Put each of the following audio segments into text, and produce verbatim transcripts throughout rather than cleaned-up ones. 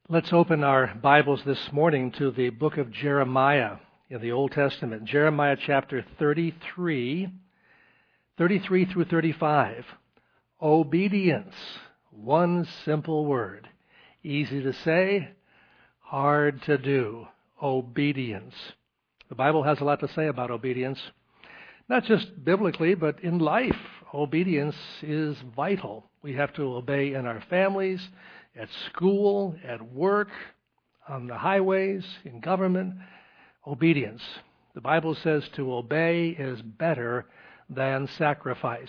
Let's open our Bibles this morning to the book of Jeremiah in the Old Testament. Jeremiah chapter thirty-three, thirty-three through thirty-five. Obedience, one simple word. Easy to say, hard to do. Obedience. The Bible has a lot to say about obedience. Not just biblically, but in life. Obedience is vital. We have to obey in our families, at school, at work, on the highways, in government. Obedience. The Bible says to obey is better than sacrifice.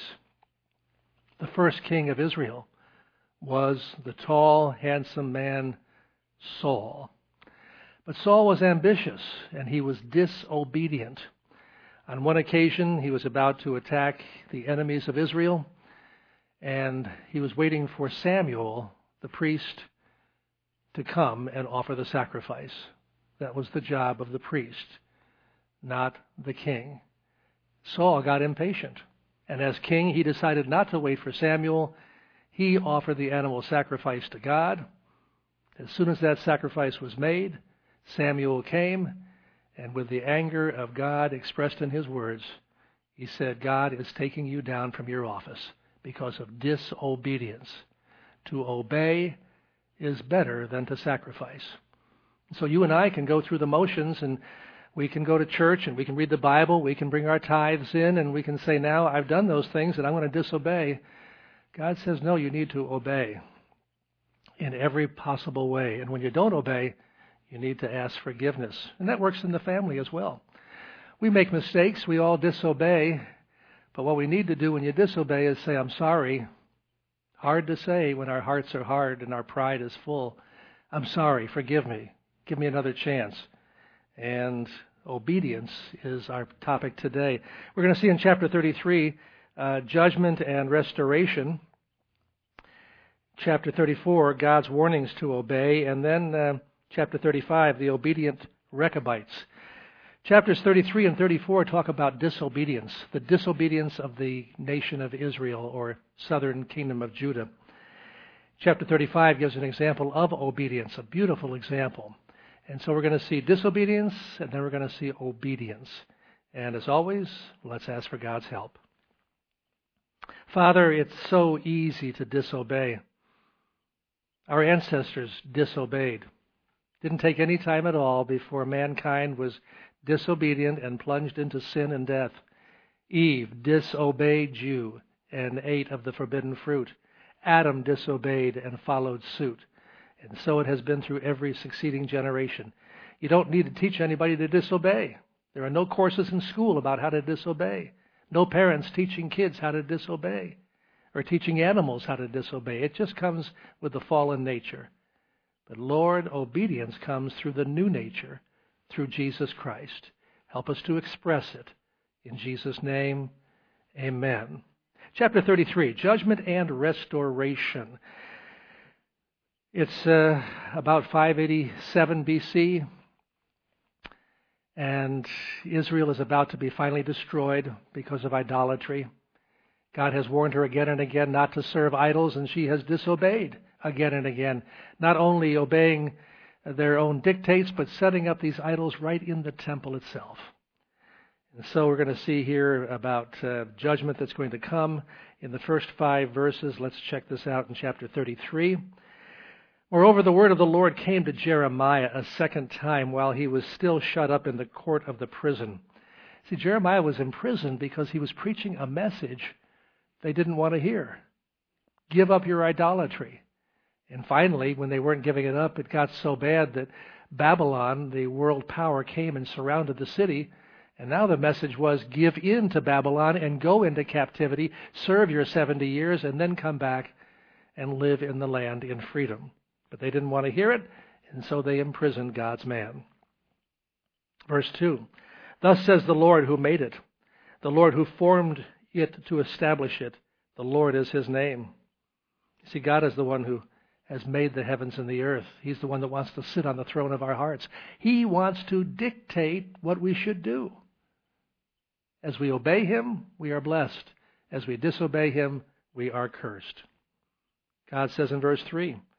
The first king of Israel was the tall, handsome man, Saul. But Saul was ambitious, and he was disobedient. On one occasion, he was about to attack the enemies of Israel, and he was waiting for Samuel, the priest, to come and offer the sacrifice. That was the job of the priest, not the king. Saul got impatient, and as king, he decided not to wait for Samuel. He offered the animal sacrifice to God. As soon as that sacrifice was made, Samuel came, and with the anger of God expressed in his words, he said, God is taking you down from your office because of disobedience. To obey is better than to sacrifice. So you and I can go through the motions, and we can go to church, and we can read the Bible, we can bring our tithes in, and we can say, now I've done those things, and I'm going to disobey. God says, no, you need to obey in every possible way. And when you don't obey, you need to ask forgiveness. And that works in the family as well. We make mistakes. We all disobey. But what we need to do when you disobey is say, I'm sorry. Hard to say when our hearts are hard and our pride is full. I'm sorry. Forgive me. Give me another chance. And obedience is our topic today. We're going to see in chapter thirty-three, uh, judgment and restoration. Chapter thirty-four, God's warnings to obey. And then uh, chapter thirty-five, the obedient Rechabites. Chapters thirty-three and thirty-four talk about disobedience, the disobedience of the nation of Israel or southern kingdom of Judah. Chapter thirty-five gives an example of obedience, a beautiful example. And so we're going to see disobedience, and then we're going to see obedience. And as always, let's ask for God's help. Father, it's so easy to disobey. Our ancestors disobeyed. Didn't take any time at all before mankind was disobedient and plunged into sin and death. Eve disobeyed you and ate of the forbidden fruit. Adam disobeyed and followed suit. And so it has been through every succeeding generation. You don't need to teach anybody to disobey. There are no courses in school about how to disobey. No parents teaching kids how to disobey or teaching animals how to disobey. It just comes with the fallen nature. But Lord, obedience comes through the new nature, through Jesus Christ. Help us to express it. In Jesus' name, amen. Chapter thirty-three, Judgment and Restoration. It's uh, about five eighty-seven B C, and Israel is about to be finally destroyed because of idolatry. God has warned her again and again not to serve idols, and she has disobeyed again and again, not only obeying their own dictates, but setting up these idols right in the temple itself. And so we're going to see here about uh, judgment that's going to come in the first five verses. Let's check this out in chapter thirty-three. Moreover, the word of the Lord came to Jeremiah a second time while he was still shut up in the court of the prison. See, Jeremiah was imprisoned because he was preaching a message they didn't want to hear. Give up your idolatry. And finally, when they weren't giving it up, it got so bad that Babylon, the world power, came and surrounded the city. And now the message was, give in to Babylon and go into captivity, serve your seventy years, and then come back and live in the land in freedom. But they didn't want to hear it, and so they imprisoned God's man. Verse two, thus says the Lord who made it, the Lord who formed it to establish it. The Lord is his name. You see, God is the one who has made the heavens and the earth. He's the one that wants to sit on the throne of our hearts. He wants to dictate what we should do. As we obey him, we are blessed. As we disobey him, we are cursed. God says in verse three,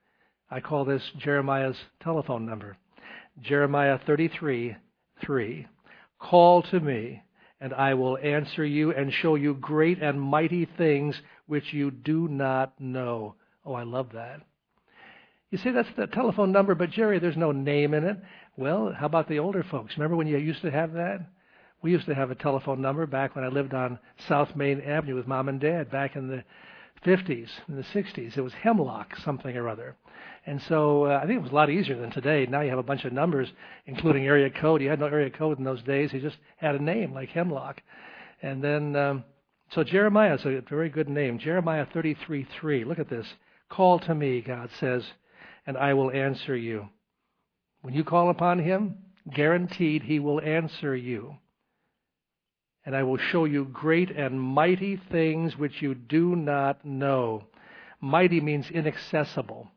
I call this Jeremiah's telephone number. Jeremiah thirty-three, three. Call to me, and I will answer you and show you great and mighty things which you do not know. Oh, I love that. You say that's the telephone number, but Jerry, there's no name in it. Well, how about the older folks? Remember when you used to have that? We used to have a telephone number back when I lived on South Main Avenue with Mom and Dad back in the fifties, in the sixties. It was Hemlock something or other. And so uh, I think it was a lot easier than today. Now you have a bunch of numbers, including area code. You had no area code in those days. You just had a name like Hemlock. And then, um, so Jeremiah is a very good name. Jeremiah thirty-three, three. Look at this. Call to me, God says, and I will answer you. When you call upon him, guaranteed he will answer you. And I will show you great and mighty things which you do not know. Mighty means inaccessible,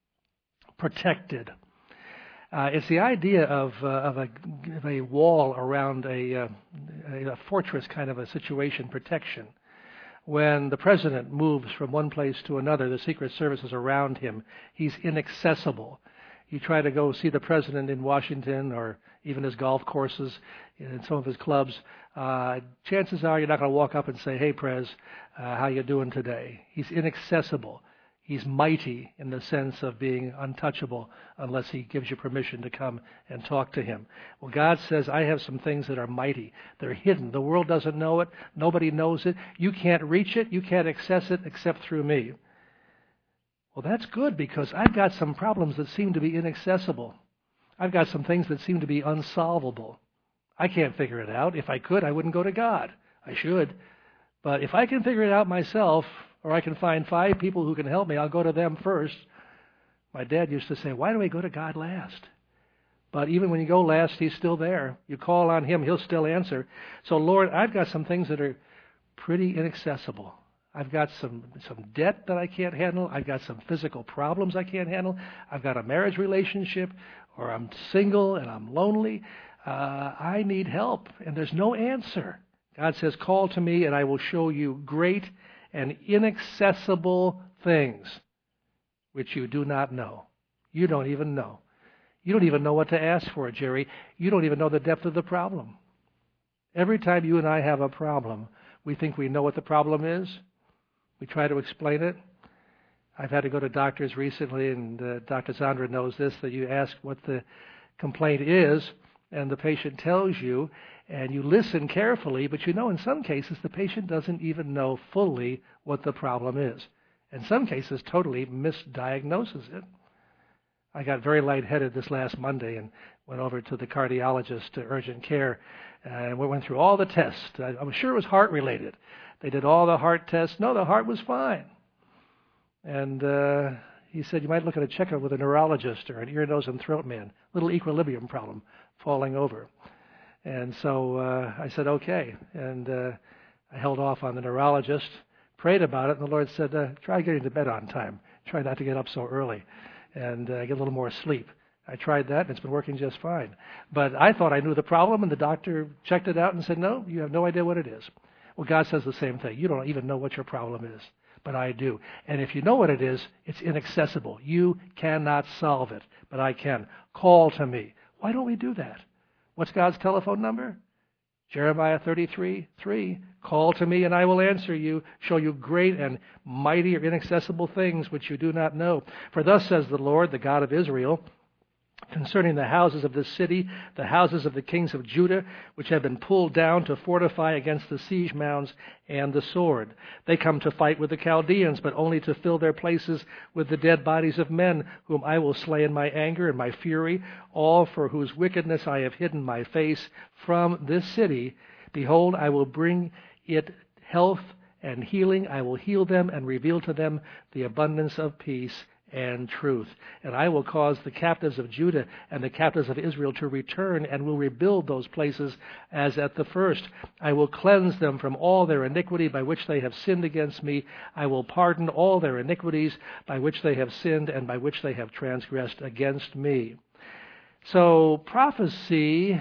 protected. Uh, it's the idea of, uh, of, a, of a wall around a, uh, a fortress kind of a situation, protection. When the president moves from one place to another, the Secret Service is around him. He's inaccessible. You try to go see the president in Washington or even his golf courses, in some of his clubs, uh, chances are you're not going to walk up and say, hey, Prez, uh, how you doing today? He's inaccessible. He's mighty in the sense of being untouchable unless he gives you permission to come and talk to him. Well, God says, I have some things that are mighty. They're hidden. The world doesn't know it. Nobody knows it. You can't reach it. You can't access it except through me. Well, that's good because I've got some problems that seem to be inaccessible. I've got some things that seem to be unsolvable. I can't figure it out. If I could, I wouldn't go to God. I should. But if I can figure it out myself, or I can find five people who can help me, I'll go to them first. My dad used to say, why do we go to God last? But even when you go last, he's still there. You call on him, he'll still answer. So, Lord, I've got some things that are pretty inaccessible. I've got some, some debt that I can't handle. I've got some physical problems I can't handle. I've got a marriage relationship, or I'm single and I'm lonely. Uh, I need help, and there's no answer. God says, call to me, and I will show you great and inaccessible things which you do not know. You don't even know. You don't even know what to ask for, Jerry. You don't even know the depth of the problem. Every time you and I have a problem, we think we know what the problem is. We try to explain it. I've had to go to doctors recently, and uh, Doctor Zandra knows this, that you ask what the complaint is, and the patient tells you, and you listen carefully, but you know in some cases the patient doesn't even know fully what the problem is. In some cases, totally misdiagnoses it. I got very lightheaded this last Monday and went over to the cardiologist to urgent care, and we went through all the tests. I, I was sure it was heart-related. They did all the heart tests. No, the heart was fine. And uh, he said, you might look at a checkup with a neurologist or an ear, nose, and throat man. Little equilibrium problem, falling over. And so uh, I said, okay. And uh, I held off on the neurologist, prayed about it, and the Lord said, uh, try getting to bed on time. Try not to get up so early and uh, get a little more sleep. I tried that, and it's been working just fine. But I thought I knew the problem, and the doctor checked it out and said, no, you have no idea what it is. Well, God says the same thing. You don't even know what your problem is, but I do. And if you know what it is, it's inaccessible. You cannot solve it, but I can. Call to me. Why don't we do that? What's God's telephone number? Jeremiah thirty-three, three. Call to me, and I will answer you, show you great and mighty or inaccessible things which you do not know. For thus says the Lord, the God of Israel, concerning the houses of this city, the houses of the kings of Judah, which have been pulled down to fortify against the siege mounds and the sword. They come to fight with the Chaldeans, but only to fill their places with the dead bodies of men, whom I will slay in my anger and my fury, all for whose wickedness I have hidden my face from this city. Behold, I will bring it health and healing. I will heal them and reveal to them the abundance of peace and truth. And I will cause the captives of Judah and the captives of Israel to return and will rebuild those places as at the first. I will cleanse them from all their iniquity by which they have sinned against me. I will pardon all their iniquities by which they have sinned and by which they have transgressed against me. So prophecy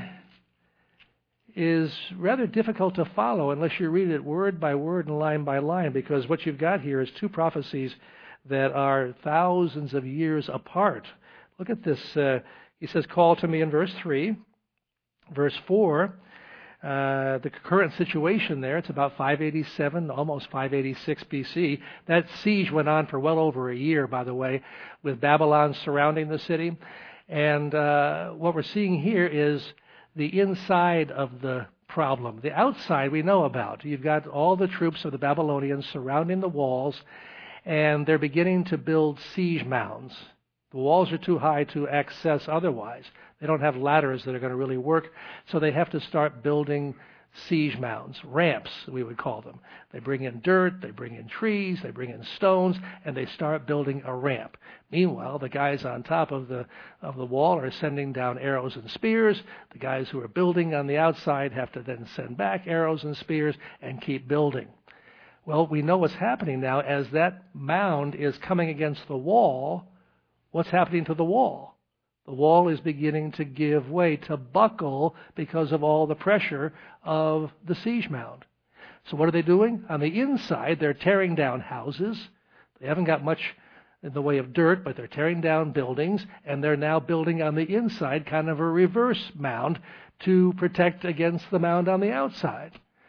is rather difficult to follow unless you read it word by word and line by line, because what you've got here is two prophecies that are thousands of years apart. Look at this. Uh, he says, call to me in verse three. Verse four, uh, the current situation there, it's about five eighty-seven, almost five eighty-six B C. That siege went on for well over a year, by the way, with Babylon surrounding the city. And uh, what we're seeing here is the inside of the problem. The outside we know about. You've got all the troops of the Babylonians surrounding the walls, and they're beginning to build siege mounds. The walls are too high to access otherwise. They don't have ladders that are going to really work, so they have to start building siege mounds, ramps, we would call them. They bring in dirt, they bring in trees, they bring in stones, and they start building a ramp. Meanwhile, the guys on top of the of the wall are sending down arrows and spears. The guys who are building on the outside have to then send back arrows and spears and keep building. Well, we know what's happening now. As that mound is coming against the wall, what's happening to the wall? The wall is beginning to give way, to buckle because of all the pressure of the siege mound. So what are they doing? On the inside, they're tearing down houses. They haven't got much in the way of dirt, but they're tearing down buildings, and they're now building on the inside kind of a reverse mound to protect against the mound on the outside.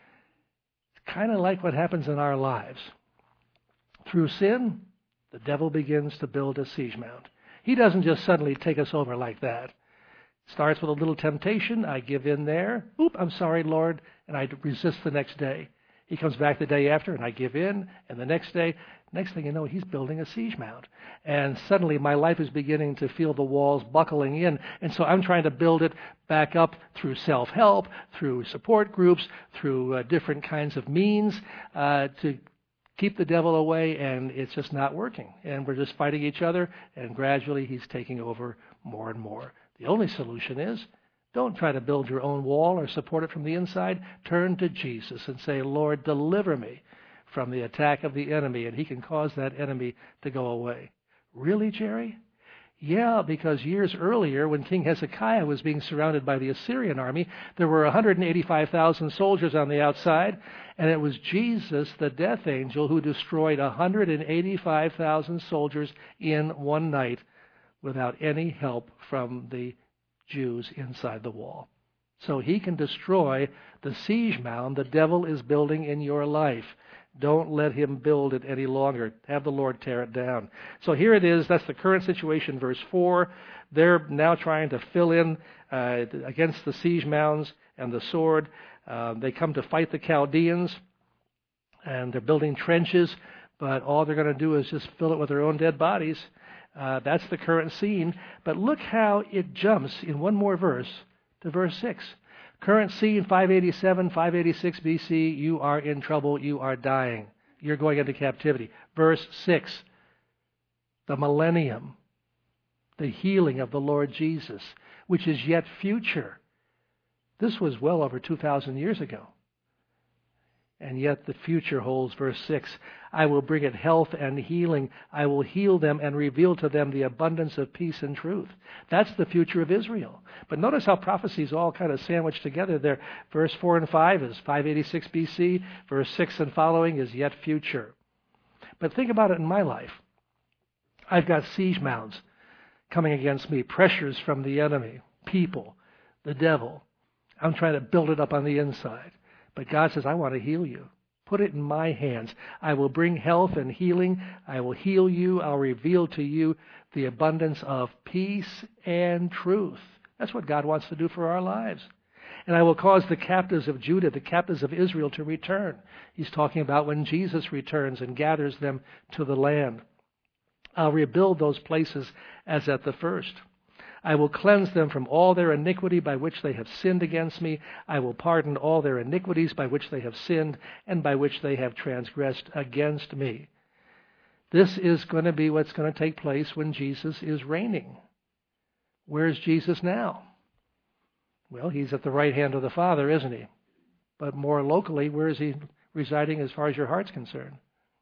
It's kind of like what happens in our lives. Through sin, the devil begins to build a siege mound. He doesn't just suddenly take us over like that. Starts with a little temptation. I give in there. Oop, I'm sorry, Lord. And I resist the next day. He comes back the day after, and I give in. And the next day, next thing you know, he's building a siege mound. And suddenly my life is beginning to feel the walls buckling in. And so I'm trying to build it back up through self-help, through support groups, through uh, different kinds of means uh, to keep the devil away, and it's just not working. And we're just fighting each other, and gradually he's taking over more and more. The only solution is, don't try to build your own wall or support it from the inside. Turn to Jesus and say, Lord, deliver me from the attack of the enemy, and he can cause that enemy to go away. Really, Jerry? Yeah, because years earlier, when King Hezekiah was being surrounded by the Assyrian army, there were one hundred eighty-five thousand soldiers on the outside, and it was Jesus, the death angel, who destroyed one hundred eighty-five thousand soldiers in one night without any help from the Jews inside the wall. So he can destroy the siege mound the devil is building in your life. Don't let him build it any longer. Have the Lord tear it down. So here it is. That's the current situation, verse four. They're now trying to fill in uh, against the siege mounds and the sword. Uh, they come to fight the Chaldeans, and they're building trenches, but all they're going to do is just fill it with their own dead bodies. Uh, that's the current scene. But look how it jumps in one more verse to verse six. Current scene, five eighty-seven, five eighty-six B C, you are in trouble, you are dying. You're going into captivity. Verse six, the millennium, the healing of the Lord Jesus, which is yet future. This was well over two thousand years ago. And yet the future holds, verse six, I will bring it health and healing. I will heal them and reveal to them the abundance of peace and truth. That's the future of Israel. But notice how prophecies all kind of sandwiched together there. Verse four and five is five eighty-six B C. Verse six and following is yet future. But think about it in my life. I've got siege mounds coming against me, pressures from the enemy, people, the devil. I'm trying to build it up on the inside. But God says, I want to heal you. Put it in my hands. I will bring health and healing. I will heal you. I'll reveal to you the abundance of peace and truth. That's what God wants to do for our lives. And I will cause the captives of Judah, the captives of Israel, to return. He's talking about when Jesus returns and gathers them to the land. I'll rebuild those places as at the first. I will cleanse them from all their iniquity by which they have sinned against me. I will pardon all their iniquities by which they have sinned and by which they have transgressed against me. This is going to be what's going to take place when Jesus is reigning. Where's Jesus now? Well, he's at the right hand of the Father, isn't he? But more locally, where is he residing as far as your heart's concerned?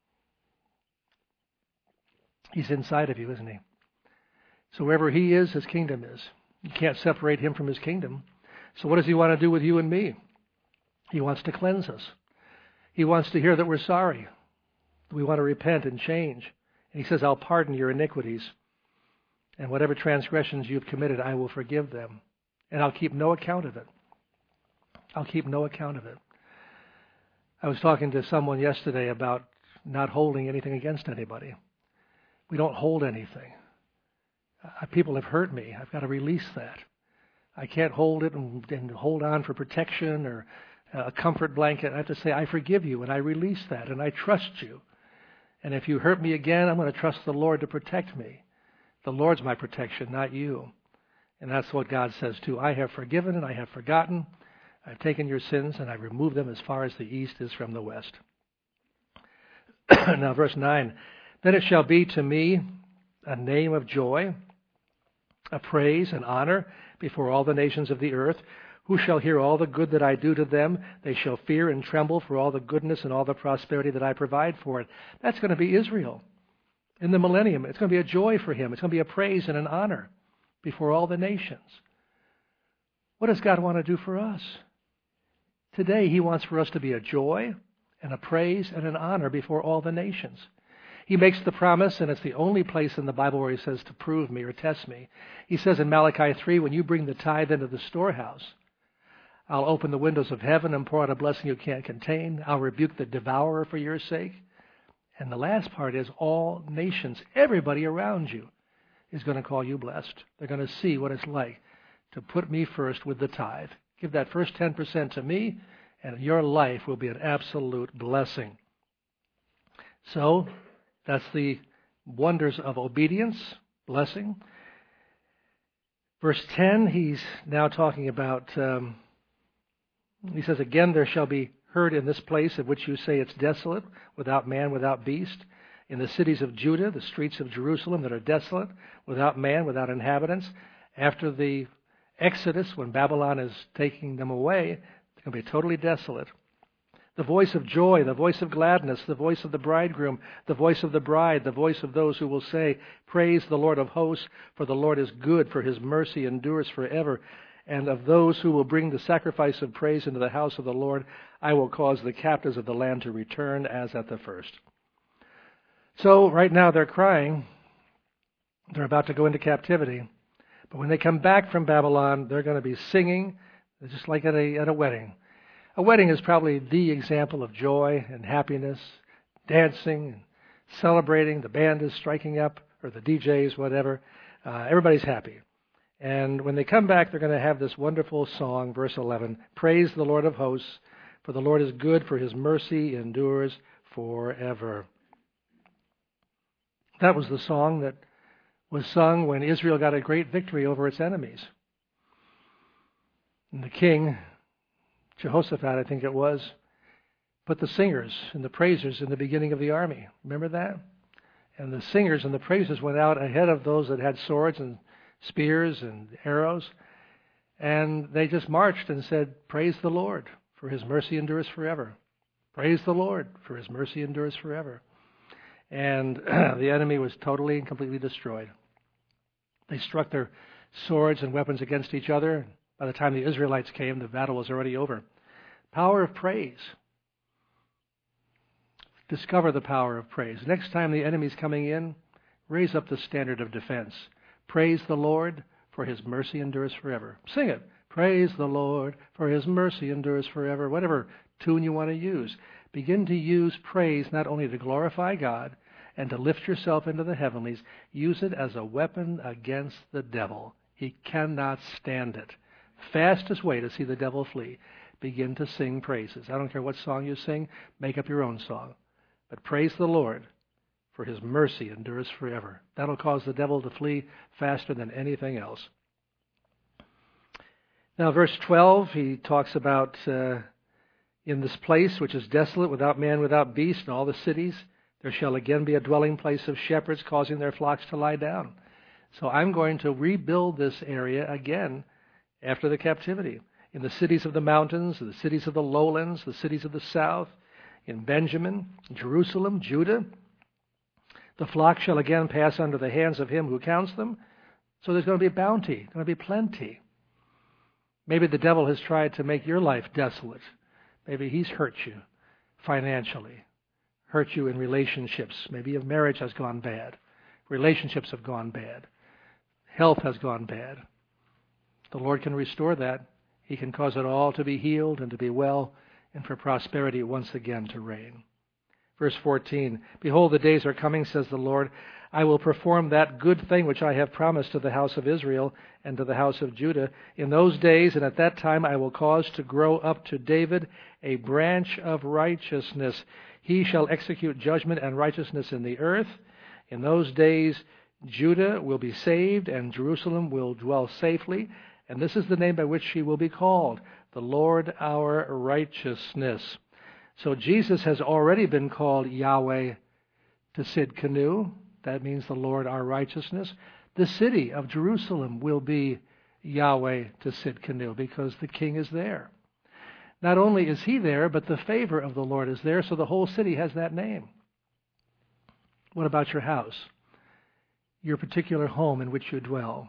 He's inside of you, isn't he? So wherever he is, his kingdom is. You can't separate him from his kingdom. So what does he want to do with you and me? He wants to cleanse us. He wants to hear that we're sorry. We want to repent and change And he says, I'll pardon your iniquities. And whatever transgressions you've committed, I will forgive them. And I'll keep no account of it. I'll keep no account of it. I was talking to someone yesterday about not holding anything against anybody. We don't hold anything. Uh, people have hurt me. I've got to release that. I can't hold it and, and hold on for protection or a comfort blanket. I have to say, I forgive you, and I release that, and I trust you. And if you hurt me again, I'm going to trust the Lord to protect me. The Lord's my protection, not you. And that's what God says too. I have forgiven and I have forgotten. I've taken your sins and I've removed them as far as the east is from the west. Now verse nine. Then it shall be to me a name of joy, a praise and honor before all the nations of the earth. Who shall hear all the good that I do to them? They shall fear and tremble for all the goodness and all the prosperity that I provide for it. That's going to be Israel. In the millennium, it's going to be a joy for him. It's going to be a praise and an honor before all the nations. What does God want to do for us? Today, he wants for us to be a joy and a praise and an honor before all the nations. He makes the promise, and it's the only place in the Bible where he says to prove me or test me. He says in Malachi three, when you bring the tithe into the storehouse, I'll open the windows of heaven and pour out a blessing you can't contain. I'll rebuke the devourer for your sake. And the last part is all nations, everybody around you is going to call you blessed. They're going to see what it's like to put me first with the tithe. Give that first ten percent to me, and your life will be an absolute blessing. So, that's the wonders of obedience, blessing. Verse ten, he's now talking about, um, he says, again, there shall be heard in this place of which you say it's desolate, without man, without beast, in the cities of Judah, the streets of Jerusalem that are desolate, without man, without inhabitants. After the Exodus, when Babylon is taking them away, they're going to be totally desolate. The voice of joy, the voice of gladness, the voice of the bridegroom, the voice of the bride, the voice of those who will say, praise the Lord of hosts, for the Lord is good, for his mercy endures forever. And of those who will bring the sacrifice of praise into the house of the Lord, I will cause the captives of the land to return as at the first. So right now they're crying. They're about to go into captivity. But when they come back from Babylon, they're going to be singing, just like at a, at a wedding. A wedding is probably the example of joy and happiness, dancing and celebrating. The band is striking up, or the D Js, whatever. Uh, everybody's happy. And when they come back, they're going to have this wonderful song, verse eleven, praise the Lord of hosts, for the Lord is good, for his mercy endures forever. That was the song that was sung when Israel got a great victory over its enemies. And the king, Jehoshaphat, I think it was, put the singers and the praisers in the beginning of the army. Remember that? And the singers and the praisers went out ahead of those that had swords and spears and arrows. And they just marched and said, praise the Lord, for his mercy endures forever. Praise the Lord, for his mercy endures forever. And the enemy was totally and completely destroyed. They struck their swords and weapons against each other. By the time the Israelites came, the battle was already over. Power of praise. Discover the power of praise. Next time the enemy's coming in, raise up the standard of defense. Praise the Lord, for his mercy endures forever. Sing it. Praise the Lord, for his mercy endures forever. Whatever tune you want to use. Begin to use praise not only to glorify God and to lift yourself into the heavenlies. Use it as a weapon against the devil. He cannot stand it. Fastest way to see the devil flee. Begin to sing praises. I don't care what song you sing. Make up your own song. But praise the Lord, for his mercy endures forever. That'll cause the devil to flee faster than anything else. Now, verse twelve, he talks about uh, in this place which is desolate, without man, without beast, in all the cities, there shall again be a dwelling place of shepherds, causing their flocks to lie down. So I'm going to rebuild this area again after the captivity. In the cities of the mountains, the cities of the lowlands, the cities of the south, in Benjamin, Jerusalem, Judah, the flock shall again pass under the hands of him who counts them. So there's going to be bounty, going to be plenty. Maybe the devil has tried to make your life desolate. Maybe he's hurt you financially, hurt you in relationships. Maybe your marriage has gone bad. Relationships have gone bad. Health has gone bad. The Lord can restore that. He can cause it all to be healed and to be well, and for prosperity once again to reign. Verse fourteen, Behold, the days are coming, says the Lord. I will perform that good thing which I have promised to the house of Israel and to the house of Judah. In those days and at that time I will cause to grow up to David a branch of righteousness. He shall execute judgment and righteousness in the earth. In those days Judah will be saved and Jerusalem will dwell safely. And this is the name by which she will be called, the Lord our righteousness. So Jesus has already been called Yahweh to Sidkenu. That means the Lord our righteousness. The city of Jerusalem will be Yahweh to Sidkenu because the king is there. Not only is he there, but the favor of the Lord is there, so the whole city has that name. What about your house? Your particular home in which you dwell?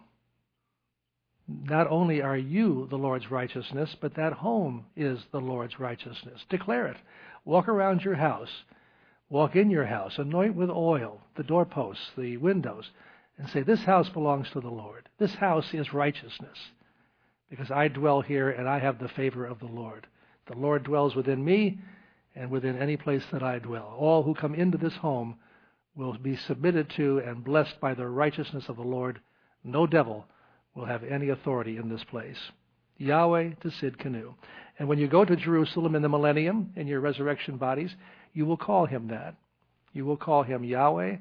Not only are you the Lord's righteousness, but that home is the Lord's righteousness. Declare it. Walk around your house. Walk in your house. Anoint with oil the doorposts, the windows, and say, this house belongs to the Lord. This house is righteousness because I dwell here and I have the favor of the Lord. The Lord dwells within me and within any place that I dwell. All who come into this home will be submitted to and blessed by the righteousness of the Lord. No devil will have any authority in this place. Yahweh to Sidkenu. And when you go to Jerusalem in the millennium, in your resurrection bodies, you will call him that. You will call him Yahweh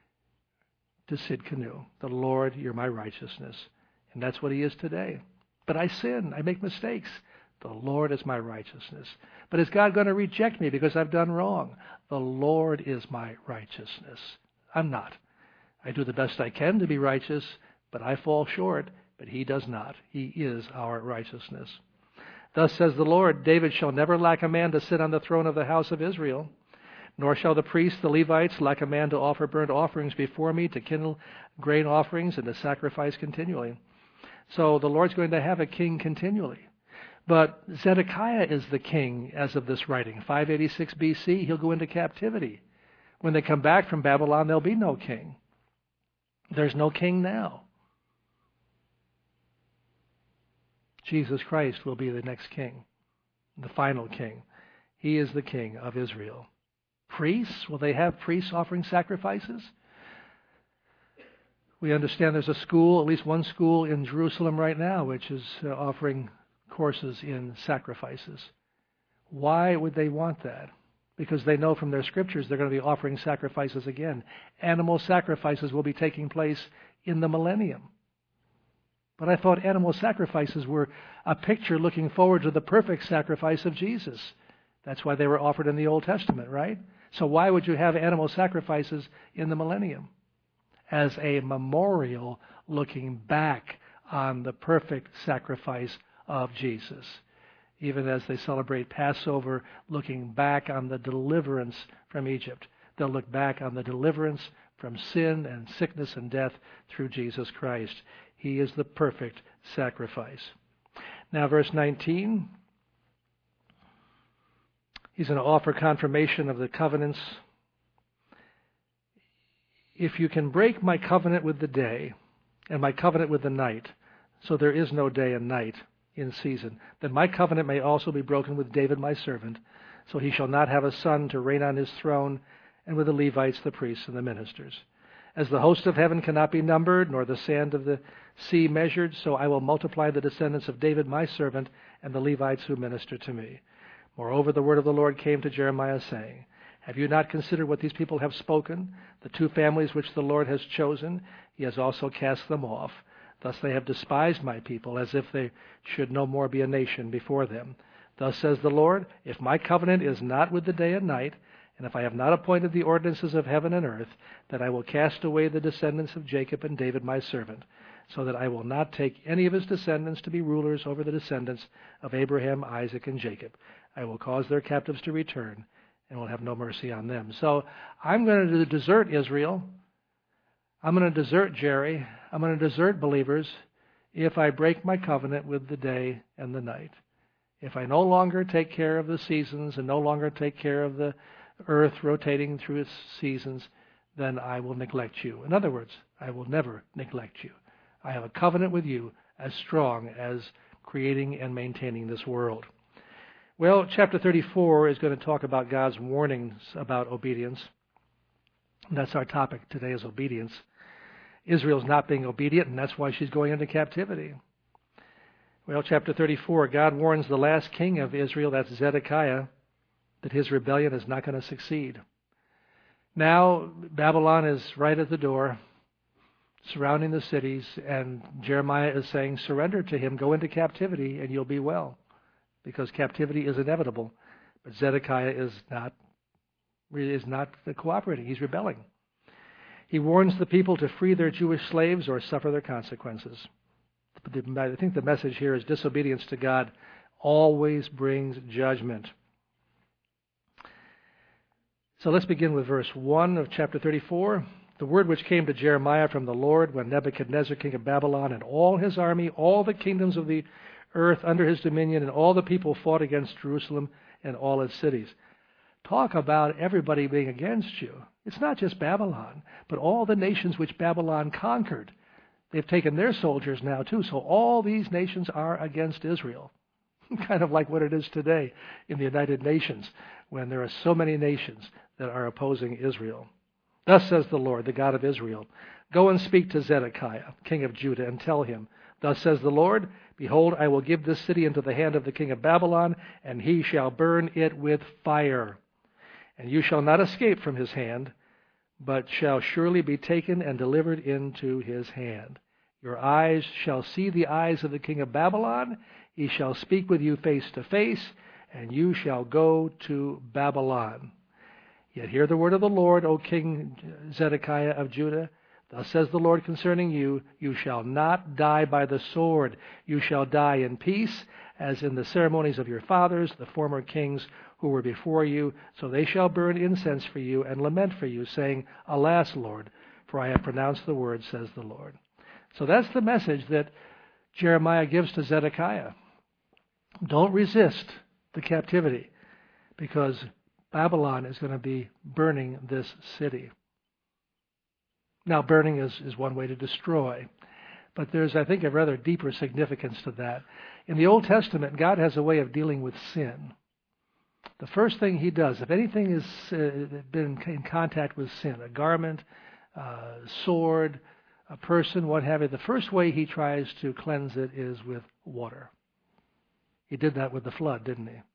to Sidkenu. The Lord, you're my righteousness. And that's what he is today. But I sin. I make mistakes. The Lord is my righteousness. But is God going to reject me because I've done wrong? The Lord is my righteousness. I'm not. I do the best I can to be righteous, but I fall short, but he does not. He is our righteousness. Thus says the Lord, David shall never lack a man to sit on the throne of the house of Israel, nor shall the priests, the Levites, lack a man to offer burnt offerings before me, to kindle grain offerings, and to sacrifice continually. So the Lord's going to have a king continually. But Zedekiah is the king as of this writing. five eighty-six B C, he'll go into captivity. When they come back from Babylon, there'll be no king. There's no king now. Jesus Christ will be the next king, the final king. He is the king of Israel. Priests, will they have priests offering sacrifices? We understand there's a school, at least one school in Jerusalem right now, which is uh, offering courses in sacrifices. Why would they want that? Because they know from their scriptures they're going to be offering sacrifices again. Animal sacrifices will be taking place in the millennium. But I thought animal sacrifices were a picture looking forward to the perfect sacrifice of Jesus. That's why they were offered in the Old Testament, right? So why would you have animal sacrifices in the millennium? As a memorial looking back on the perfect sacrifice of Jesus. Even as they celebrate Passover, looking back on the deliverance from Egypt. They'll look back on the deliverance from sin and sickness and death through Jesus Christ. He is the perfect sacrifice. Now, verse nineteen. He's going to offer confirmation of the covenants. If you can break my covenant with the day and my covenant with the night, so there is no day and night in season, then my covenant may also be broken with David my servant, so he shall not have a son to reign on his throne, and with the Levites, the priests, and the ministers. As the host of heaven cannot be numbered, nor the sand of the sea measured, so I will multiply the descendants of David my servant and the Levites who minister to me. Moreover, the word of the Lord came to Jeremiah, saying, Have you not considered what these people have spoken? The two families which the Lord has chosen, he has also cast them off. Thus they have despised my people, as if they should no more be a nation before them. Thus says the Lord, If my covenant is not with the day and night, and if I have not appointed the ordinances of heaven and earth, then I will cast away the descendants of Jacob and David my servant, so that I will not take any of his descendants to be rulers over the descendants of Abraham, Isaac, and Jacob. I will cause their captives to return, and will have no mercy on them. So I'm going to desert Israel. I'm going to desert Jerry. I'm going to desert believers if I break my covenant with the day and the night. If I no longer take care of the seasons and no longer take care of the earth rotating through its seasons, then I will neglect you. In other words, I will never neglect you. I have a covenant with you as strong as creating and maintaining this world. Well, chapter thirty-four is going to talk about God's warnings about obedience. That's our topic today, is obedience. Israel's not being obedient, and that's why she's going into captivity. Well, chapter thirty-four, God warns the last king of Israel, that's Zedekiah, that his rebellion is not going to succeed. Now, Babylon is right at the door, surrounding the cities, and Jeremiah is saying, surrender to him, go into captivity, and you'll be well, because captivity is inevitable. But Zedekiah is not, is not cooperating. He's rebelling. He warns the people to free their Jewish slaves or suffer their consequences. I think the message here is disobedience to God always brings judgment. So let's begin with verse one of chapter thirty-four. The word which came to Jeremiah from the Lord when Nebuchadnezzar, king of Babylon, and all his army, all the kingdoms of the earth under his dominion, and all the people fought against Jerusalem and all its cities. Talk about everybody being against you. It's not just Babylon, but all the nations which Babylon conquered. They've taken their soldiers now too, so all these nations are against Israel. Kind of like what it is today in the United Nations, when there are so many nations that are opposing Israel. Thus says the Lord, the God of Israel, go and speak to Zedekiah, king of Judah, and tell him, thus says the Lord, behold, I will give this city into the hand of the king of Babylon, and he shall burn it with fire. And you shall not escape from his hand, but shall surely be taken and delivered into his hand. Your eyes shall see the eyes of the king of Babylon. He shall speak with you face to face, and you shall go to Babylon. Yet hear the word of the Lord, O King Zedekiah of Judah. Thus says the Lord concerning you, you shall not die by the sword. You shall die in peace, as in the ceremonies of your fathers, the former kings who were before you. So they shall burn incense for you and lament for you, saying, alas, Lord, for I have pronounced the word, says the Lord. So that's the message that Jeremiah gives to Zedekiah. Don't resist the captivity, because Babylon is going to be burning this city. Now, burning is, is one way to destroy, but there's, I think, a rather deeper significance to that. In the Old Testament, God has a way of dealing with sin. The first thing he does, if anything has uh, been in contact with sin, a garment, uh, sword, a person, what have you, the first way he tries to cleanse it is with water. He did that with the flood, didn't he?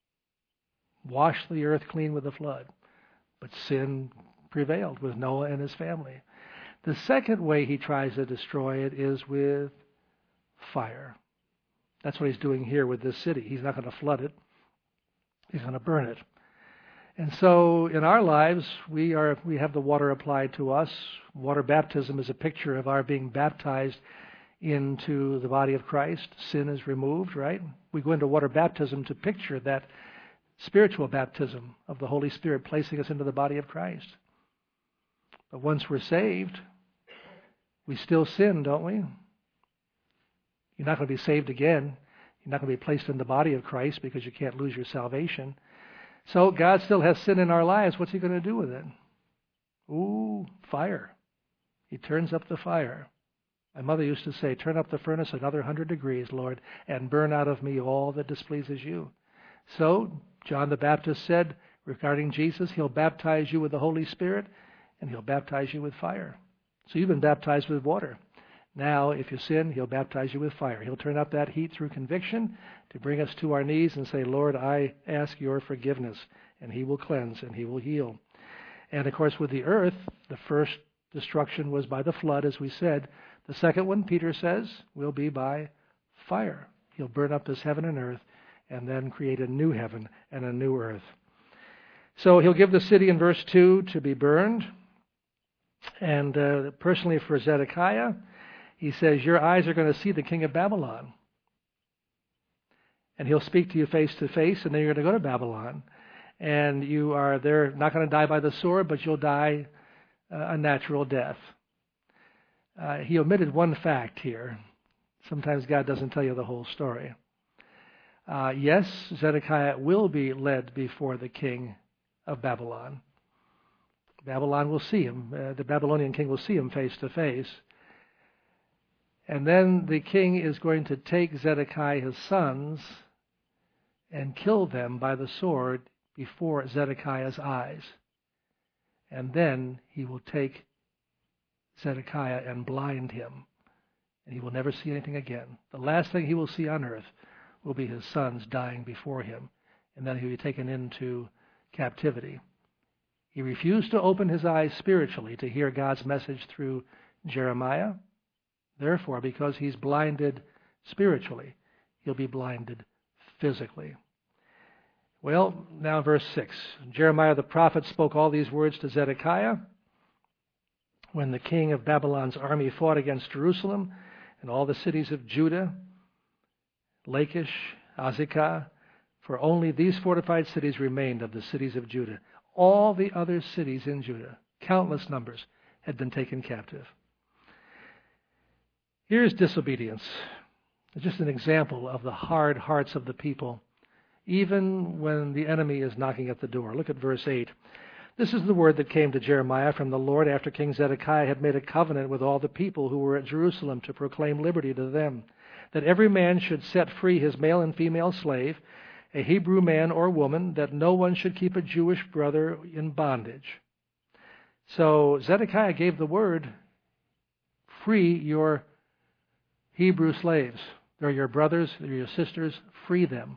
Washed the earth clean with the flood. But sin prevailed with Noah and his family. The second way he tries to destroy it is with fire. That's what he's doing here with this city. He's not going to flood it. He's going to burn it. And so in our lives, we are we have the water applied to us. Water baptism is a picture of our being baptized into the body of Christ. Sin is removed, right? We go into water baptism to picture that spiritual baptism of the Holy Spirit placing us into the body of Christ. But once we're saved, we still sin, don't we? You're not going to be saved again. You're not going to be placed in the body of Christ because you can't lose your salvation. So God still has sin in our lives. What's he going to do with it? Ooh, fire. He turns up the fire. My mother used to say, turn up the furnace another hundred degrees, Lord, and burn out of me all that displeases you. So John the Baptist said regarding Jesus, he'll baptize you with the Holy Spirit, and he'll baptize you with fire. So you've been baptized with water. Now, if you sin, he'll baptize you with fire. He'll turn up that heat through conviction to bring us to our knees and say, Lord, I ask your forgiveness. And he will cleanse and he will heal. And of course, with the earth, the first destruction was by the flood, as we said. The second one, Peter says, will be by fire. He'll burn up this heaven and earth and then create a new heaven and a new earth. So he'll give the city in verse two to be burned. And uh, personally for Zedekiah, he says, your eyes are going to see the king of Babylon. And he'll speak to you face to face, and then you're going to go to Babylon. And you are there, not going to die by the sword, but you'll die uh, a natural death. Uh, he omitted one fact here. Sometimes God doesn't tell you the whole story. Uh, yes, Zedekiah will be led before the king of Babylon. Babylon will see him. Uh, the Babylonian king will see him face to face. And then the king is going to take Zedekiah's sons and kill them by the sword before Zedekiah's eyes. And then he will take Zedekiah and blind him, and he will never see anything again. The last thing he will see on earth will be his sons dying before him, and then he will be taken into captivity. He refused to open his eyes spiritually to hear God's message through Jeremiah. Therefore, because he's blinded spiritually, he'll be blinded physically. Well, now verse six. Jeremiah the prophet spoke all these words to Zedekiah when the king of Babylon's army fought against Jerusalem and all the cities of Judah, Lachish, Azekah, for only these fortified cities remained of the cities of Judah. All the other cities in Judah, countless numbers, had been taken captive. Here's disobedience. It's just an example of the hard hearts of the people, even when the enemy is knocking at the door. Look at verse eight. This is the word that came to Jeremiah from the Lord after King Zedekiah had made a covenant with all the people who were at Jerusalem to proclaim liberty to them, that every man should set free his male and female slave, a Hebrew man or woman, that no one should keep a Jewish brother in bondage. So Zedekiah gave the word, free your Hebrew slaves. They're your brothers, they're your sisters, free them.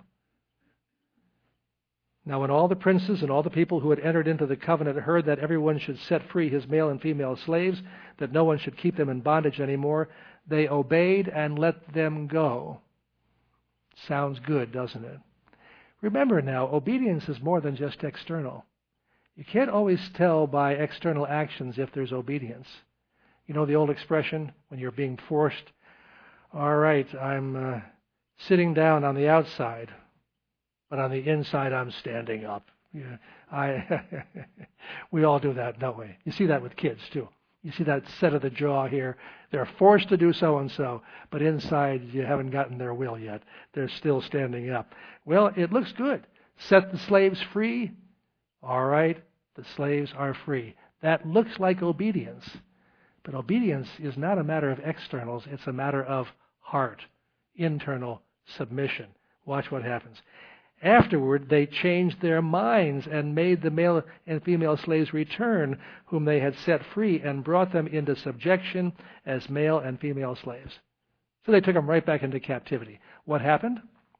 Now when all the princes and all the people who had entered into the covenant heard that everyone should set free his male and female slaves, that no one should keep them in bondage anymore, they obeyed and let them go. Sounds good, doesn't it? Remember now, obedience is more than just external. You can't always tell by external actions if there's obedience. You know the old expression, when you're being forced, all right, I'm uh, sitting down on the outside, but on the inside I'm standing up. Yeah, I we all do that, don't we? You see that with kids too. You see that set of the jaw here. They're forced to do so-and-so, but inside you haven't gotten their will yet. They're still standing up. Well, it looks good. Set the slaves free. All right, the slaves are free. That looks like obedience. But obedience is not a matter of externals. It's a matter of heart, internal submission. Watch what happens. Afterward, they changed their minds and made the male and female slaves return, whom they had set free, and brought them into subjection as male and female slaves. So they took them right back into captivity. What happened?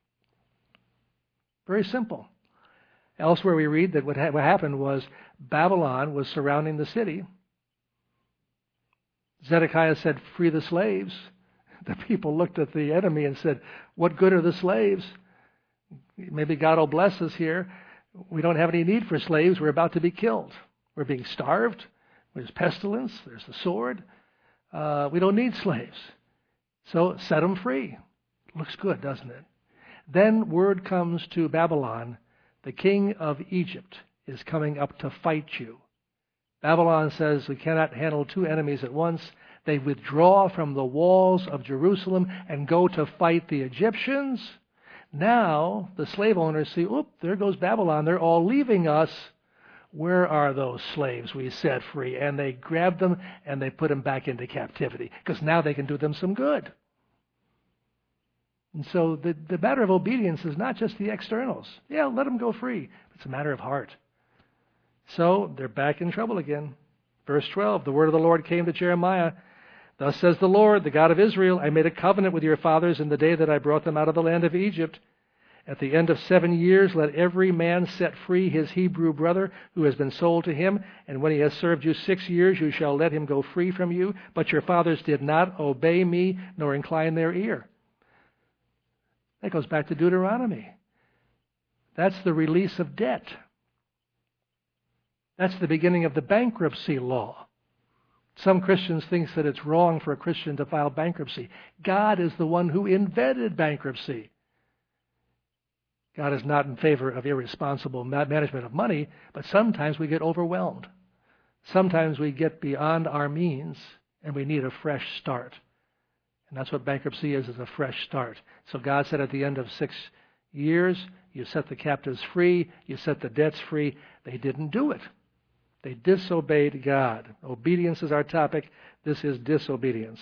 Very simple. Elsewhere we read that what, ha- what happened was Babylon was surrounding the city. Zedekiah said, free the slaves. The people looked at the enemy and said, what good are the slaves? Maybe God will bless us here. We don't have any need for slaves. We're about to be killed. We're being starved. There's pestilence. There's the sword. Uh, we don't need slaves. So set them free. Looks good, doesn't it? Then word comes to Babylon, the king of Egypt is coming up to fight you. Babylon says we cannot handle two enemies at once. They withdraw from the walls of Jerusalem and go to fight the Egyptians. Now the slave owners see, oop, there goes Babylon. They're all leaving us. Where are those slaves we set free? And they grab them and they put them back into captivity because now they can do them some good. And so the, the matter of obedience is not just the externals. Yeah, let them go free. It's a matter of heart. So they're back in trouble again. Verse twelve, the word of the Lord came to Jeremiah. Thus says the Lord, the God of Israel, I made a covenant with your fathers in the day that I brought them out of the land of Egypt. At the end of seven years, let every man set free his Hebrew brother who has been sold to him. And when he has served you six years, you shall let him go free from you. But your fathers did not obey me, nor incline their ear. That goes back to Deuteronomy. That's the release of debt. That's the beginning of the bankruptcy law. Some Christians think that it's wrong for a Christian to file bankruptcy. God is the one who invented bankruptcy. God is not in favor of irresponsible management of money, but sometimes we get overwhelmed. Sometimes we get beyond our means, and we need a fresh start. And that's what bankruptcy is, is a fresh start. So God said at the end of six years, You set the captives free. You set the debts free. They didn't do it. They disobeyed God. Obedience is our topic. This is disobedience.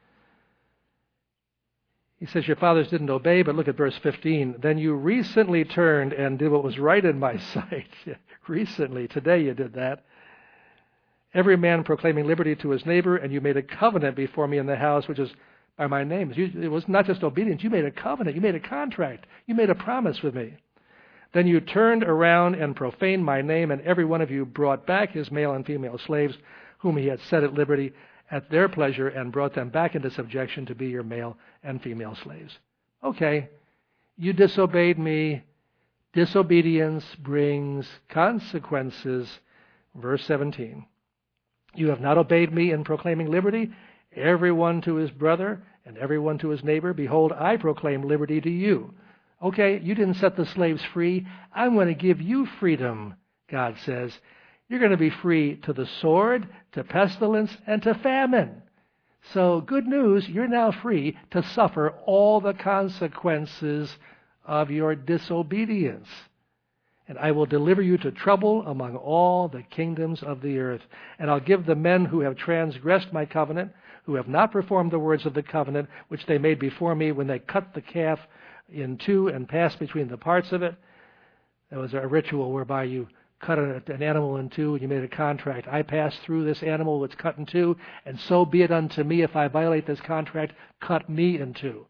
He says, your fathers didn't obey, but look at verse fifteen. Then you recently turned and did what was right in my sight. Recently, today you did that. Every man proclaiming liberty to his neighbor, and you made a covenant before me in the house, which is by my name. It was not just obedience. You made a covenant. You made a contract. You made a promise with me. Then you turned around and profaned my name, and every one of you brought back his male and female slaves, whom he had set at liberty at their pleasure, and brought them back into subjection to be your male and female slaves. Okay, you disobeyed me. Disobedience brings consequences. Verse seventeen. You have not obeyed me in proclaiming liberty, everyone to his brother and everyone to his neighbor. Behold, I proclaim liberty to you. Okay, you didn't set the slaves free. I'm going to give you freedom, God says. You're going to be free to the sword, to pestilence, and to famine. So good news, you're now free to suffer all the consequences of your disobedience. And I will deliver you to trouble among all the kingdoms of the earth. And I'll give the men who have transgressed my covenant, who have not performed the words of the covenant, which they made before me when they cut the calf in two and passed between the parts of it. That was a ritual whereby you cut an animal in two and you made a contract. I pass through this animal that's cut in two, and so be it unto me if I violate this contract, cut me in two.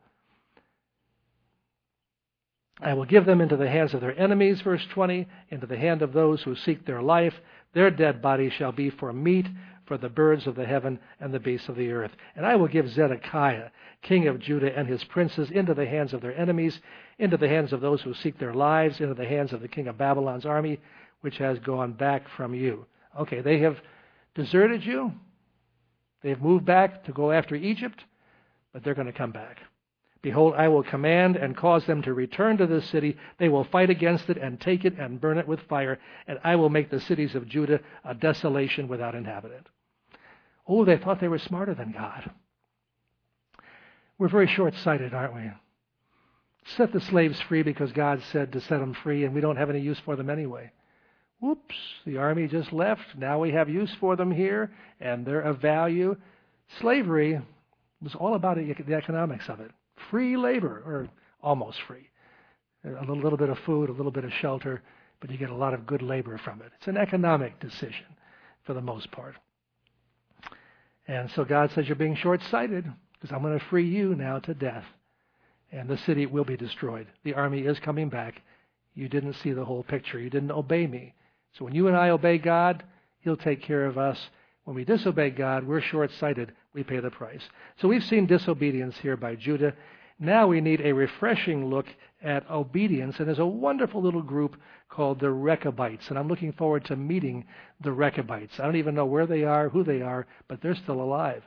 I will give them into the hands of their enemies, verse twenty, into the hand of those who seek their life. Their dead bodies shall be for meat for the birds of the heaven and the beasts of the earth. And I will give Zedekiah, king of Judah, and his princes into the hands of their enemies, into the hands of those who seek their lives, into the hands of the king of Babylon's army, which has gone back from you. Okay, they have deserted you. They've moved back to go after Egypt, but they're going to come back. Behold, I will command and cause them to return to this city. They will fight against it and take it and burn it with fire, and I will make the cities of Judah a desolation without inhabitant. Oh, they thought they were smarter than God. We're very short-sighted, aren't we? Set the slaves free because God said to set them free, and we don't have any use for them anyway. Whoops, the army just left. Now we have use for them here, and they're of value. Slavery was all about the economics of it. Free labor, or almost free. A little, little bit of food, a little bit of shelter, but you get a lot of good labor from it. It's an economic decision for the most part. And so God says, you're being short-sighted because I'm going to free you now to death. And the city will be destroyed. The army is coming back. You didn't see the whole picture. You didn't obey me. So when you and I obey God, He'll take care of us. When we disobey God, we're short-sighted. We pay the price. So we've seen disobedience here by Judah. Now we need a refreshing look at obedience. And there's a wonderful little group called the Rechabites. And I'm looking forward to meeting the Rechabites. I don't even know where they are, who they are, but they're still alive.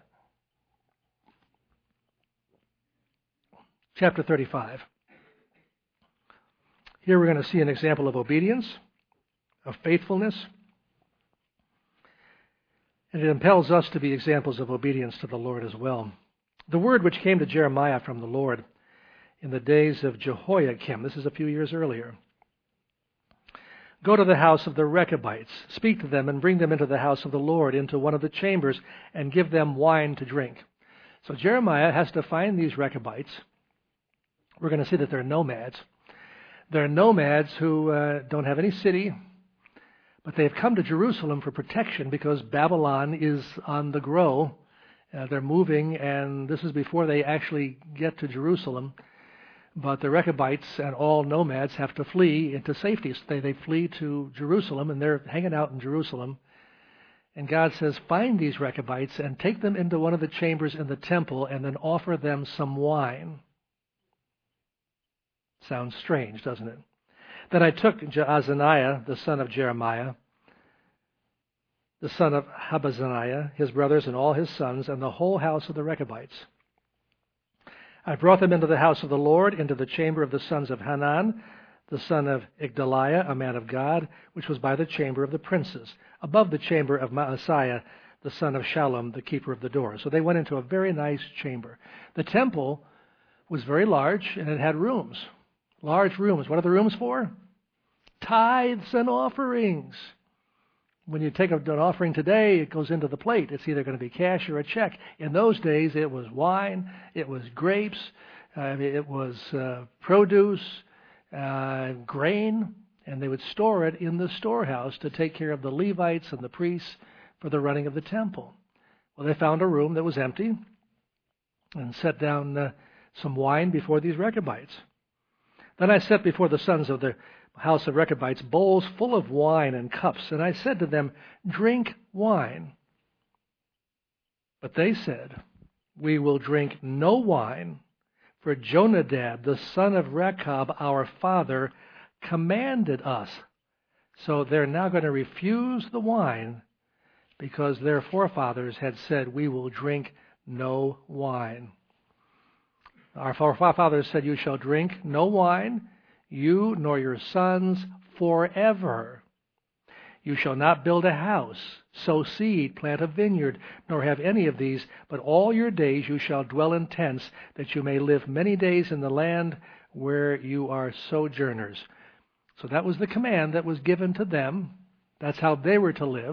Chapter thirty-five. Here we're going to see an example of obedience, of faithfulness. And it impels us to be examples of obedience to the Lord as well. The word which came to Jeremiah from the Lord in the days of Jehoiakim, this is a few years earlier. Go to the house of the Rechabites, speak to them, and bring them into the house of the Lord, into one of the chambers, and give them wine to drink. So Jeremiah has to find these Rechabites. We're going to see that they're nomads. They're nomads who uh, don't have any city, but they've come to Jerusalem for protection because Babylon is on the grow. Uh, they're moving, and this is before they actually get to Jerusalem. But the Rechabites and all nomads have to flee into safety. So they, they flee to Jerusalem, and they're hanging out in Jerusalem. And God says, find these Rechabites and take them into one of the chambers in the temple and then offer them some wine. Sounds strange, doesn't it? Then I took Jaazaniah, the son of Jeremiah, the son of Habazaniah, his brothers and all his sons, and the whole house of the Rechabites. I brought them into the house of the Lord, into the chamber of the sons of Hanan, the son of Igdaliah, a man of God, which was by the chamber of the princes, above the chamber of Maaseiah, the son of Shallum, the keeper of the door. So they went into a very nice chamber. The temple was very large, and it had rooms. Large rooms. What are the rooms for? Tithes and offerings. When you take an offering today, it goes into the plate. It's either going to be cash or a check. In those days, it was wine, it was grapes, uh, it was uh, produce, uh, grain, and they would store it in the storehouse to take care of the Levites and the priests for the running of the temple. Well, they found a room that was empty and set down uh, some wine before these Rechabites. Then I set before the sons of the house of Rechabites bowls full of wine and cups, and I said to them, drink wine. But they said, we will drink no wine, for Jonadab, the son of Rechab, our father, commanded us. So they're now going to refuse the wine because their forefathers had said, we will drink no wine. Our forefathers said, you shall drink no wine, you nor your sons, forever. You shall not build a house, sow seed, plant a vineyard, nor have any of these, but all your days you shall dwell in tents, that you may live many days in the land where you are sojourners. So that was the command that was given to them. That's how they were to live.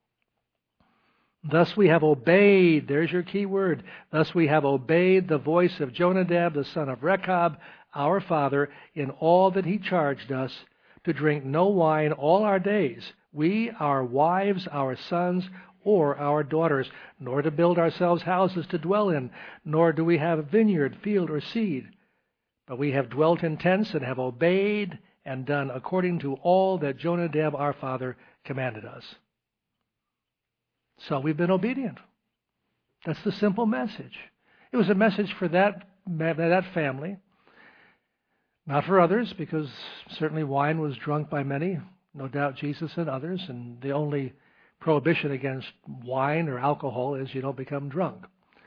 Thus we have obeyed, there's your key word, thus we have obeyed the voice of Jonadab, the son of Rechab, our father, in all that he charged us, to drink no wine all our days, we, our wives, our sons, or our daughters, nor to build ourselves houses to dwell in, nor do we have a vineyard, field, or seed. But we have dwelt in tents and have obeyed and done according to all that Jonadab, our father, commanded us. So we've been obedient. That's the simple message. It was a message for that, that family, not for others, because certainly wine was drunk by many, no doubt Jesus and others, and the only prohibition against wine or alcohol is you don't become drunk.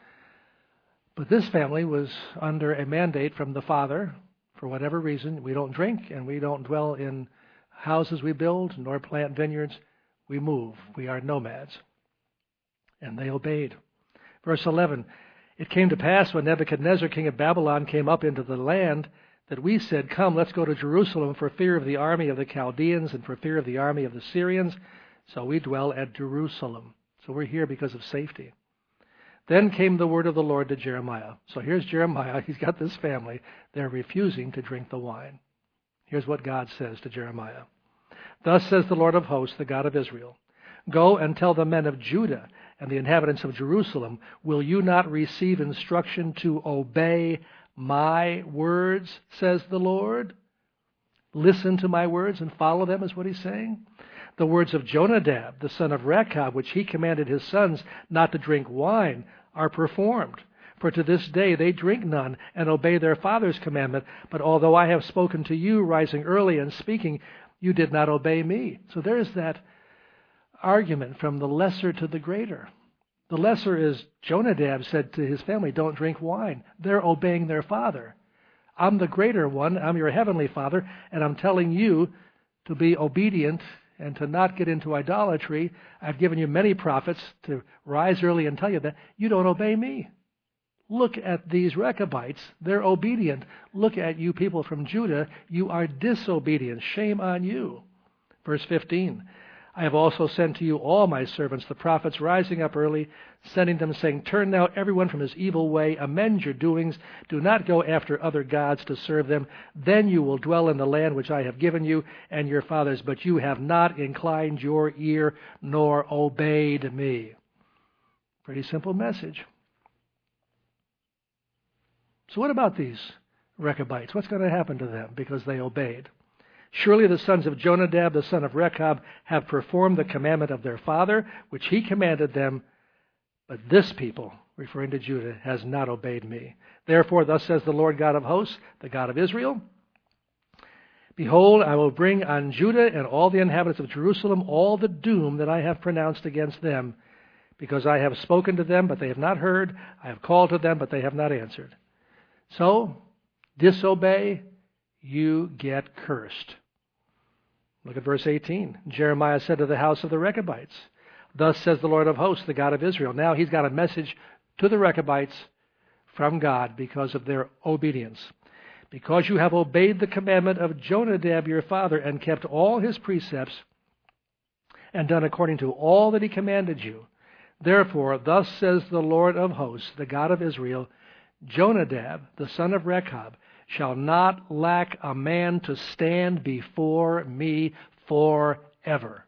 But this family was under a mandate from the Father, for whatever reason. We don't drink and we don't dwell in houses we build, nor plant vineyards. We move. We are nomads. And they obeyed. Verse eleven, it came to pass when Nebuchadnezzar, king of Babylon, came up into the land, that we said, come, let's go to Jerusalem for fear of the army of the Chaldeans and for fear of the army of the Syrians. So we dwell at Jerusalem. So we're here because of safety. Then came the word of the Lord to Jeremiah. So here's Jeremiah. He's got this family. They're refusing to drink the wine. Here's what God says to Jeremiah. Thus says the Lord of hosts, the God of Israel, go and tell the men of Judah and the inhabitants of Jerusalem, will you not receive instruction to obey my words, says the Lord? Listen to my words and follow them, is what he's saying. The words of Jonadab, the son of Rechab, which he commanded his sons not to drink wine, are performed. For to this day they drink none and obey their father's commandment. But although I have spoken to you, rising early and speaking, you did not obey me. So there's that argument from the lesser to the greater. The lesser is Jonadab said to his family, don't drink wine. They're obeying their father. I'm the greater one. I'm your heavenly Father, and I'm telling you to be obedient and to not get into idolatry. I've given you many prophets to rise early and tell you that. You don't obey me. Look at these Rechabites. They're obedient. Look at you people from Judah. You are disobedient. Shame on you. Verse fifteen. I have also sent to you all my servants, the prophets, rising up early, sending them, saying, turn now everyone from his evil way, amend your doings, do not go after other gods to serve them. Then you will dwell in the land which I have given you and your fathers, but you have not inclined your ear nor obeyed me. Pretty simple message. So what about these Rechabites? What's going to happen to them because they obeyed? Surely the sons of Jonadab, the son of Rechab, have performed the commandment of their father, which he commanded them. But this people, referring to Judah, has not obeyed me. Therefore, thus says the Lord God of hosts, the God of Israel, behold, I will bring on Judah and all the inhabitants of Jerusalem all the doom that I have pronounced against them, because I have spoken to them, but they have not heard. I have called to them, but they have not answered. So, disobey, you get cursed. Look at verse eighteen. Jeremiah said to the house of the Rechabites, thus says the Lord of hosts, the God of Israel. Now he's got a message to the Rechabites from God because of their obedience. because you have obeyed the commandment of Jonadab your father and kept all his precepts and done according to all that he commanded you. Therefore, thus says the Lord of hosts, the God of Israel, Jonadab, the son of Rechab, shall not lack a man to stand before me forever.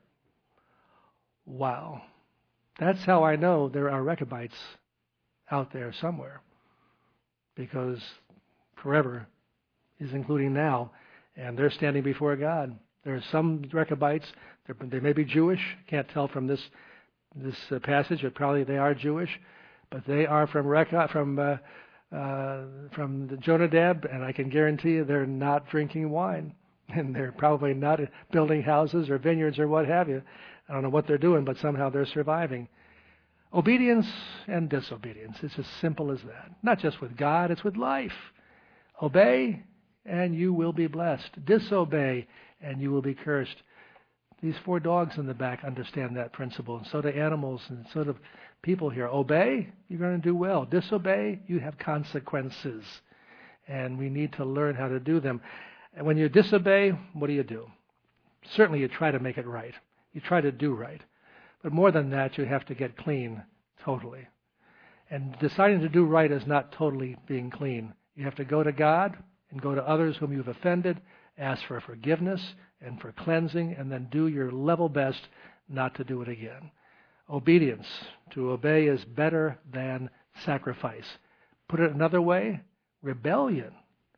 Wow. That's how I know there are Rechabites out there somewhere. Because forever is including now, and they're standing before God. There are some Rechabites, they may be Jewish, can't tell from this this uh, passage, but probably they are Jewish, but they are from Rechab, from uh, uh, from the Jonadab, and I can guarantee you they're not drinking wine, and they're probably not building houses or vineyards or what have you. I don't know what they're doing, but somehow they're surviving. Obedience and disobedience. It's as simple as that. Not just with God, it's with life. Obey, and you will be blessed. Disobey, and you will be cursed. These four dogs in the back understand that principle, and so do animals, and so do people here. Obey, you're going to do well. Disobey, you have consequences, and we need to learn how to do them. And when you disobey, what do you do? Certainly you try to make it right. You try to do right. But more than that, you have to get clean totally. And deciding to do right is not totally being clean. You have to go to God and go to others whom you've offended, ask for forgiveness and for cleansing, and then do your level best not to do it again. Obedience, to obey, is better than sacrifice. Put it another way, rebellion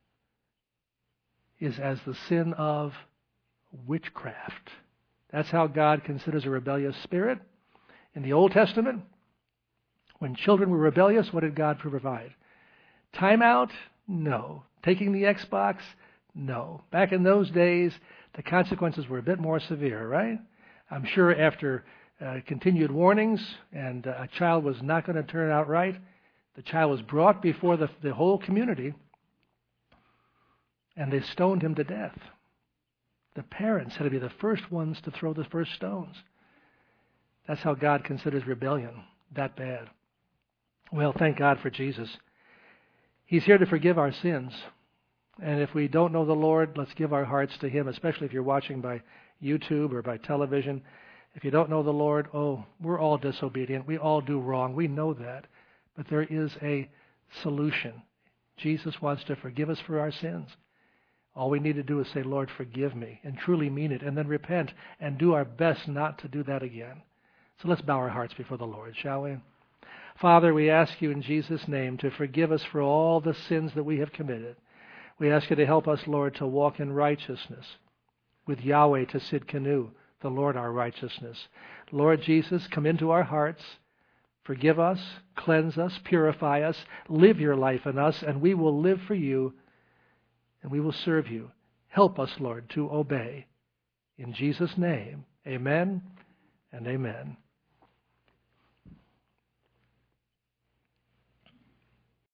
is as the sin of witchcraft. That's how God considers a rebellious spirit. In the Old Testament, when children were rebellious, what did God provide? Time out? No. Taking the Xbox? No. Back in those days, the consequences were a bit more severe, right? I'm sure after uh, continued warnings and uh, a child was not going to turn out right, the child was brought before the, the whole community, and they stoned him to death. The parents had to be the first ones to throw the first stones. That's how God considers rebellion, that bad. Well, thank God for Jesus. He's here to forgive our sins. And if we don't know the Lord, let's give our hearts to Him, especially if you're watching by YouTube or by television. If you don't know the Lord, oh, we're all disobedient. We all do wrong. We know that. But there is a solution. Jesus wants to forgive us for our sins. All we need to do is say, Lord, forgive me, and truly mean it, and then repent and do our best not to do that again. So let's bow our hearts before the Lord, shall we? Father, we ask you in Jesus' name to forgive us for all the sins that we have committed. We ask you to help us, Lord, to walk in righteousness with Yahweh to Sidkenu, the Lord our righteousness. Lord Jesus, come into our hearts, forgive us, cleanse us, purify us, live your life in us, and we will live for you, and we will serve you. Help us, Lord, to obey. In Jesus' name, amen and amen.